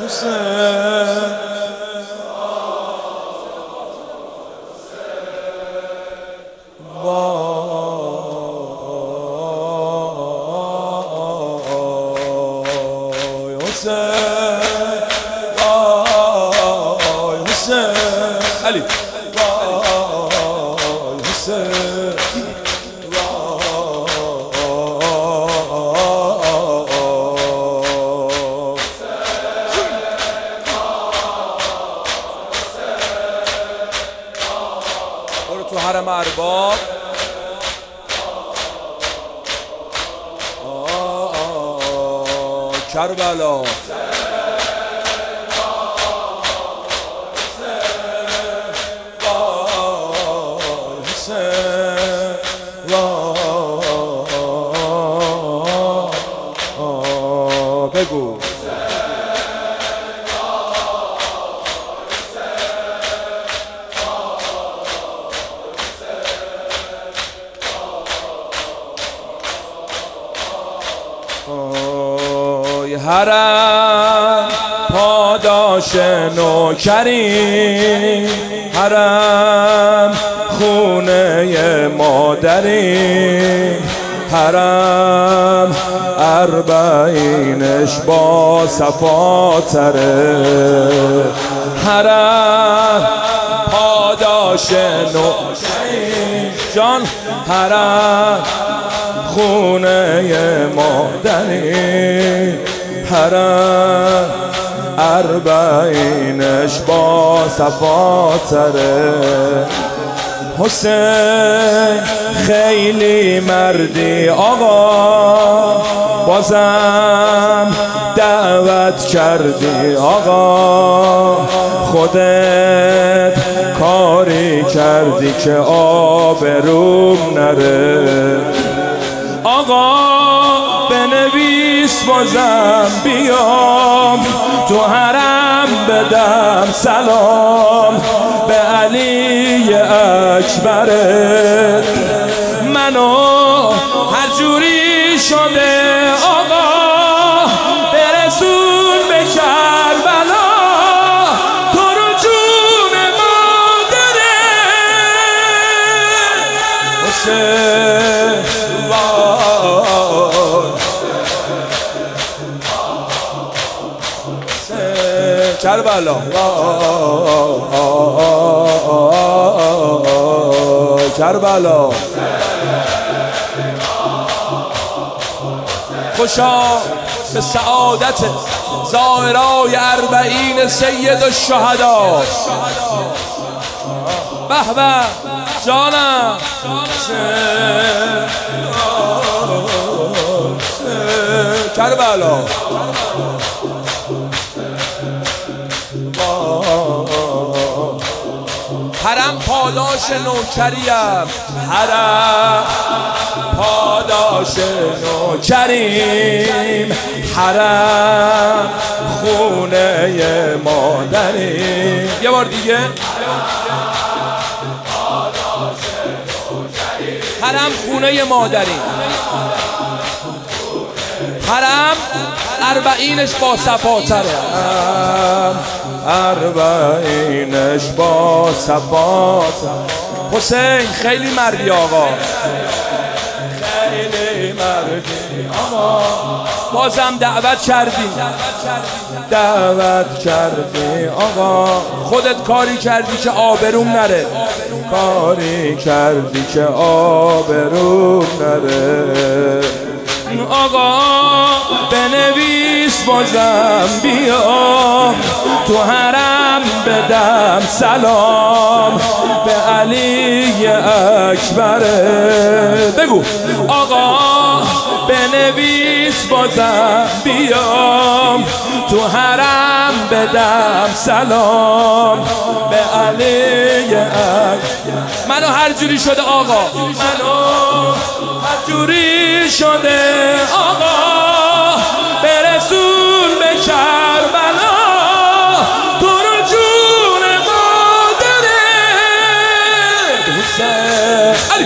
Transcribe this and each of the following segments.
علی حسین برو تو حرم ارباب کربلا بگو حرم پاداش نوکری، حرم خونه مادری، حرم اربعینش با صفاتره، حرم پاداش نوکری جان، حرم خونه مادری، حرم اربعینش با صفاتره. حسین خیلی مردی آقا، بازم دعوت کردی آقا، خودت کاری کردی که آبروم نره آقا، بنویس بازم بیام تو حرم بدم سلام به علی اکبرت، منو هر جوری شده آقا برسون به کربلا، تو رو جون مادره حسین کربلا کربلا. خوشا به سعادت زائرای اربعین سید الشهدا. به به جانم کربلا. حرم پاداش نوکریم، حرم پاداش نوکریم، حرم خونه مادریم. یه بار دیگه حرم خونه مادریم، حرم اربعینش با صفاتره، اربعینش با صفات. حسین خیلی مردی آقا، خیلی مردی آقا، بازم دعوت کردی آقا، خودت کاری کردی که آبروم نره، کاری کردی که آبروم نره آقا، بنویس بازم بیام تو حرم بدم سلام به علی اکبره. بگو آقا بنویس بازم بیام تو حرم بدم سلام به علی اکبره. منو هر جوری شده آقا، منو هر جوری شده آقا برسون به کربلا، تو رو جون مادره حسین علی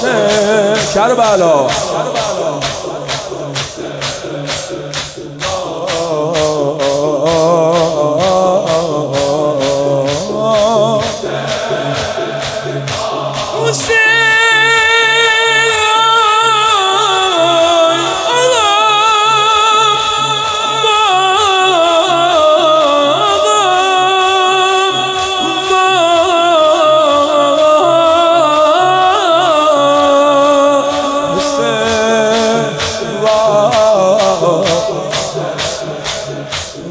حسین کربلا.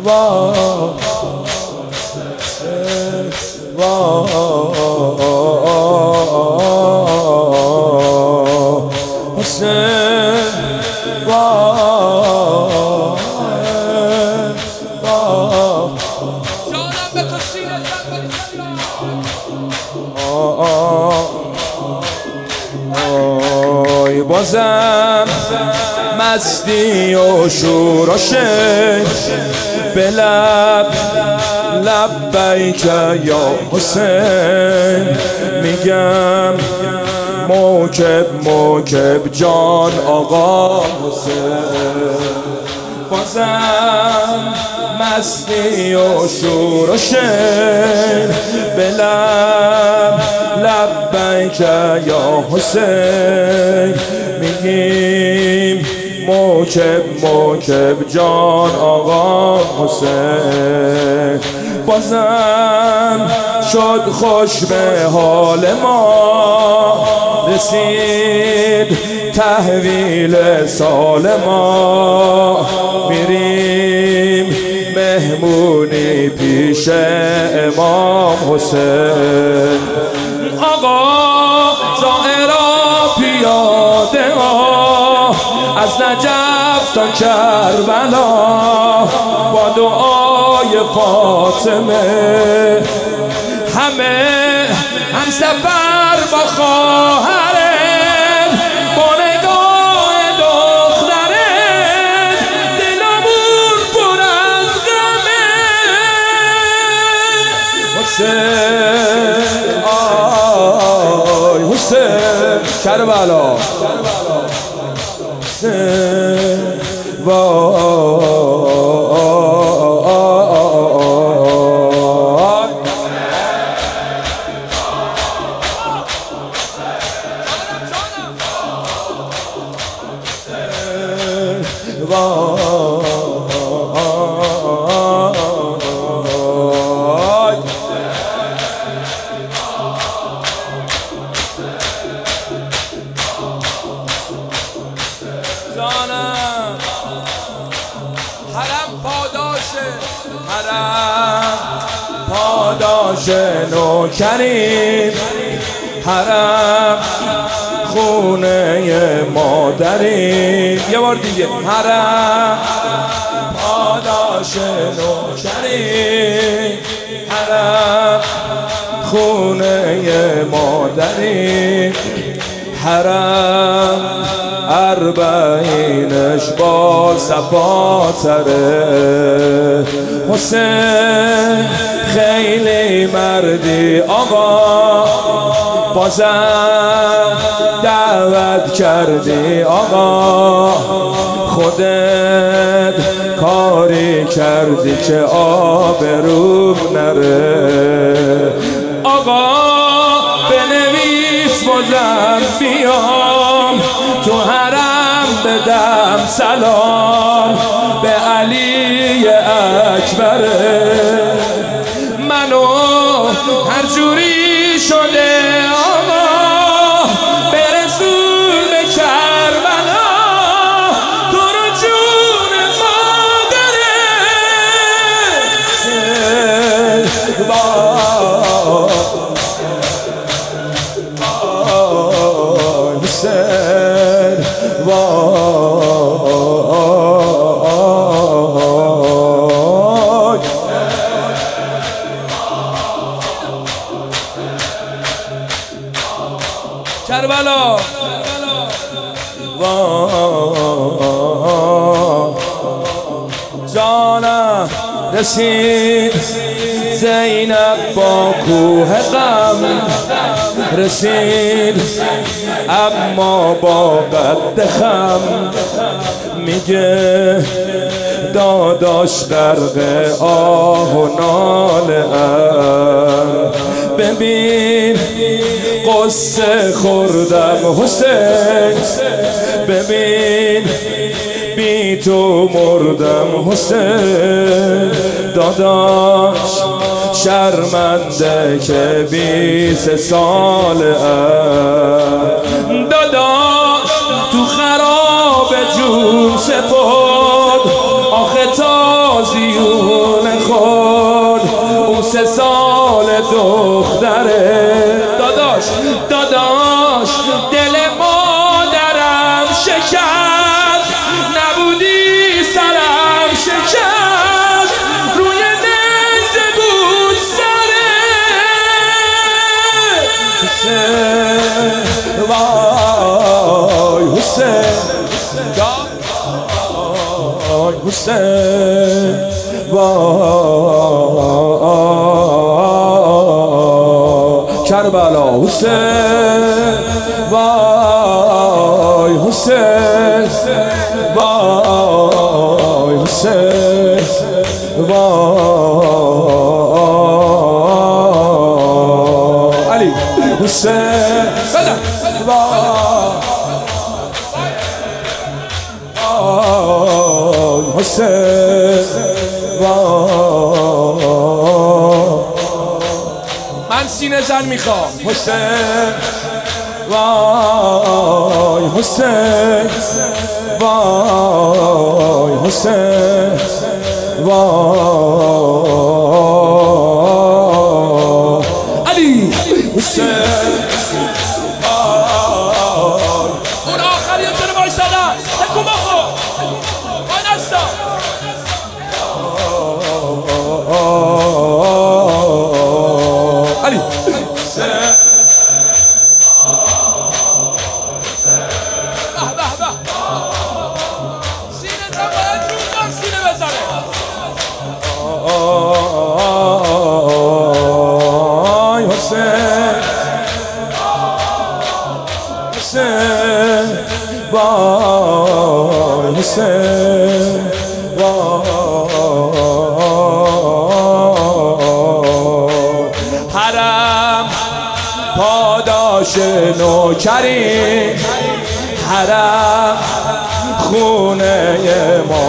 بازم مستی و شورشه به لب لبیک یا حسین میگم موکب جان آقا حسین. بازم مستی و شورشه به لب لبیک یا حسین میگیم موکب جان آقا حسین. بازم شد خوش به حال ما رسید تحویل سال ما میریم مهمونی پیش امام حسین. آقا زائرا پیاده ها از نجف تا کربلا با دعای فاطمه همه هم سفر با خواهره با نگاه دختره دلمون پر از غمه. حسین آی حسین کربلا حسین پاداش نوکریم حرم خونه مادریم. یه بار دیگه حرم پاداش نوکریم حرم خونه مادریم. حرم اربعینش با صفاتره. حسین خیلی مردی آقا بازم دعوت کردی آقا خودت کاری کردی که آبروم نره. آقا بنویس بازم بیام تو حرم بدم سلام به علی اکبره. منو هر جوری شده آقا برسون به کربلا تو رو جون مادره. کربلا جانم رسید زینب با کوه غم رسید اما با قد خم میگه داداش غرق آه و ناله ام. ببین قصه خوردم حسین ببین بی تو مردم حسین. داداش شرمنده که 20 ساله ام. داداش تو خراب جون سپرد آخه تازیون دختره. داداش داداش دل مادرم شکست، نبودی سرم شکست، روی نزده بود سره. حسین وای حسین، وای حسین وای کربلا حسین وای حسین وای حسین وای علی حسین وای حسین من سینه زن میخوام. حسین وای حسین وای حسین وای علی حسین اون آخری هم جلو بایستادن تکون بخور وای نستا علی سینه تا باید جوندار سینه بزنه. حسین حسین وای حسین وای حرم پاداش نوکری، حرم خونه ما.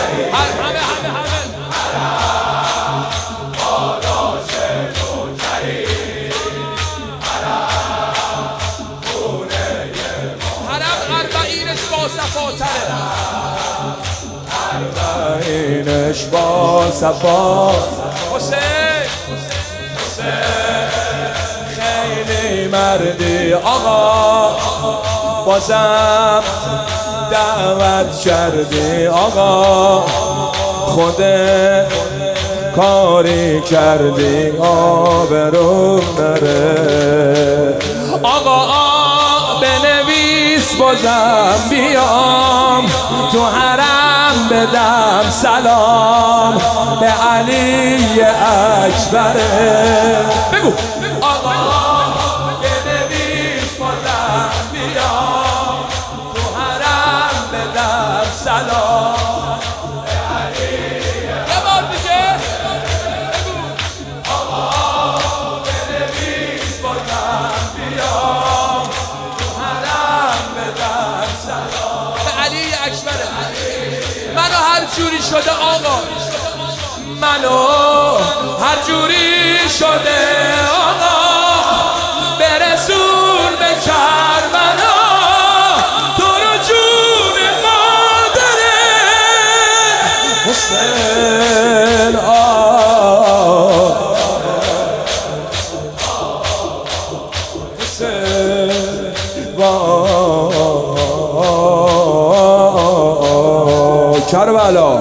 اینش با صفا. حسین خیلی مردی آقا، بازم دعوت کردی آقا، خودت کاری کردی آبروم نره. آقا بنویس بازم بیام تو حرم بدم سلام به علی اکبره. بگو آقا بنویس بازم بیام تو حرم بدم سلام به علی. یه بار دیگه آقا بنویس بازم بیام تو حرم بدم سلام به علی اکبره. منو هر جوری شده آقا، منو هر جوری شده آقا، برسون به کربلا تو رو جون مادره. حسین حسین وای کربلا.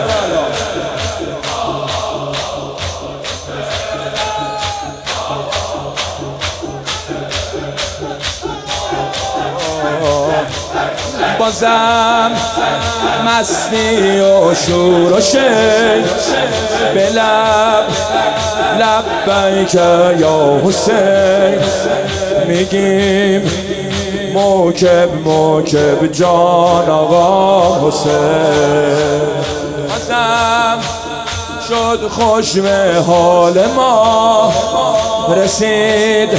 بازم مستی و شور و شی به لب لبیک یا حسین میگیم موکب موکب جان آقا حسین. بازم شد خوش به حال ما، رسید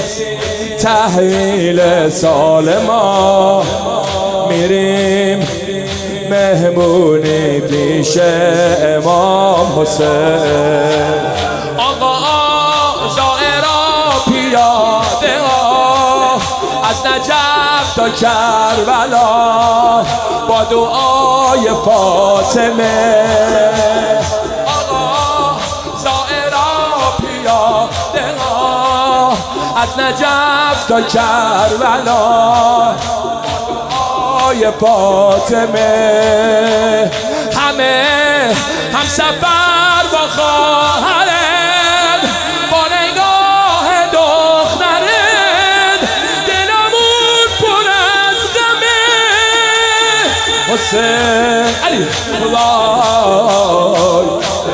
تحویل سال ما، میریم مهمونی پیش امام حسین. آقا زائرا پیاده ها از نجف تا کربلا با دعای فاطمه. آقا زائرا پیاده ها نجف تا کربلا آی فاطمه همه هم سفر با خواهرت با نگاه دخترت دلمون پر از غمه حسین علی وای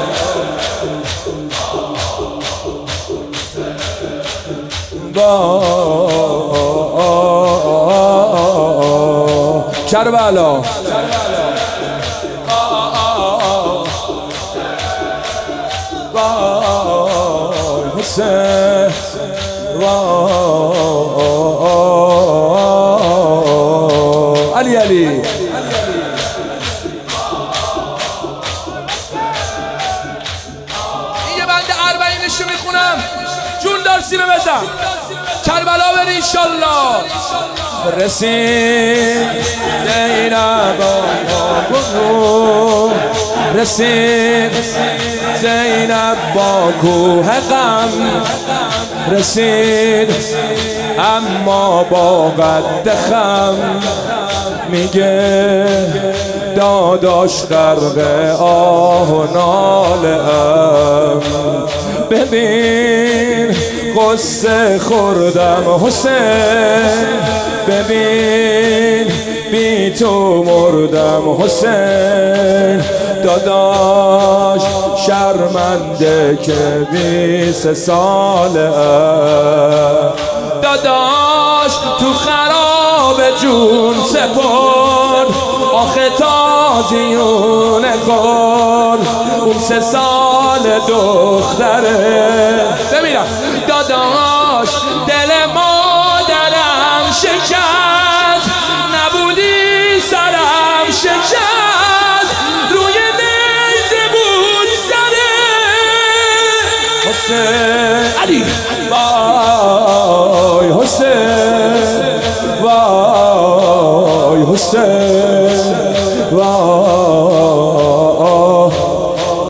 کربلا حسین علی علی یه بند اربعینشو میخونم جون دار سینه بزن کربلا بری انشالله رسید زینب آقا رسید زینب با کوه غم رسید اما با قد خم میگه داداش غرق آه و ناله ام ببین قصه خوردم حسین ببین بی تو مردم حسین داداش شرمنده که 20 ساله داداش تو خراب جون سپرد آخه تازیونه کن اون 3 سال دختره ببینم داداش دل مادرم شکست نبودی سرم شکست روی نیزه بود سره حسین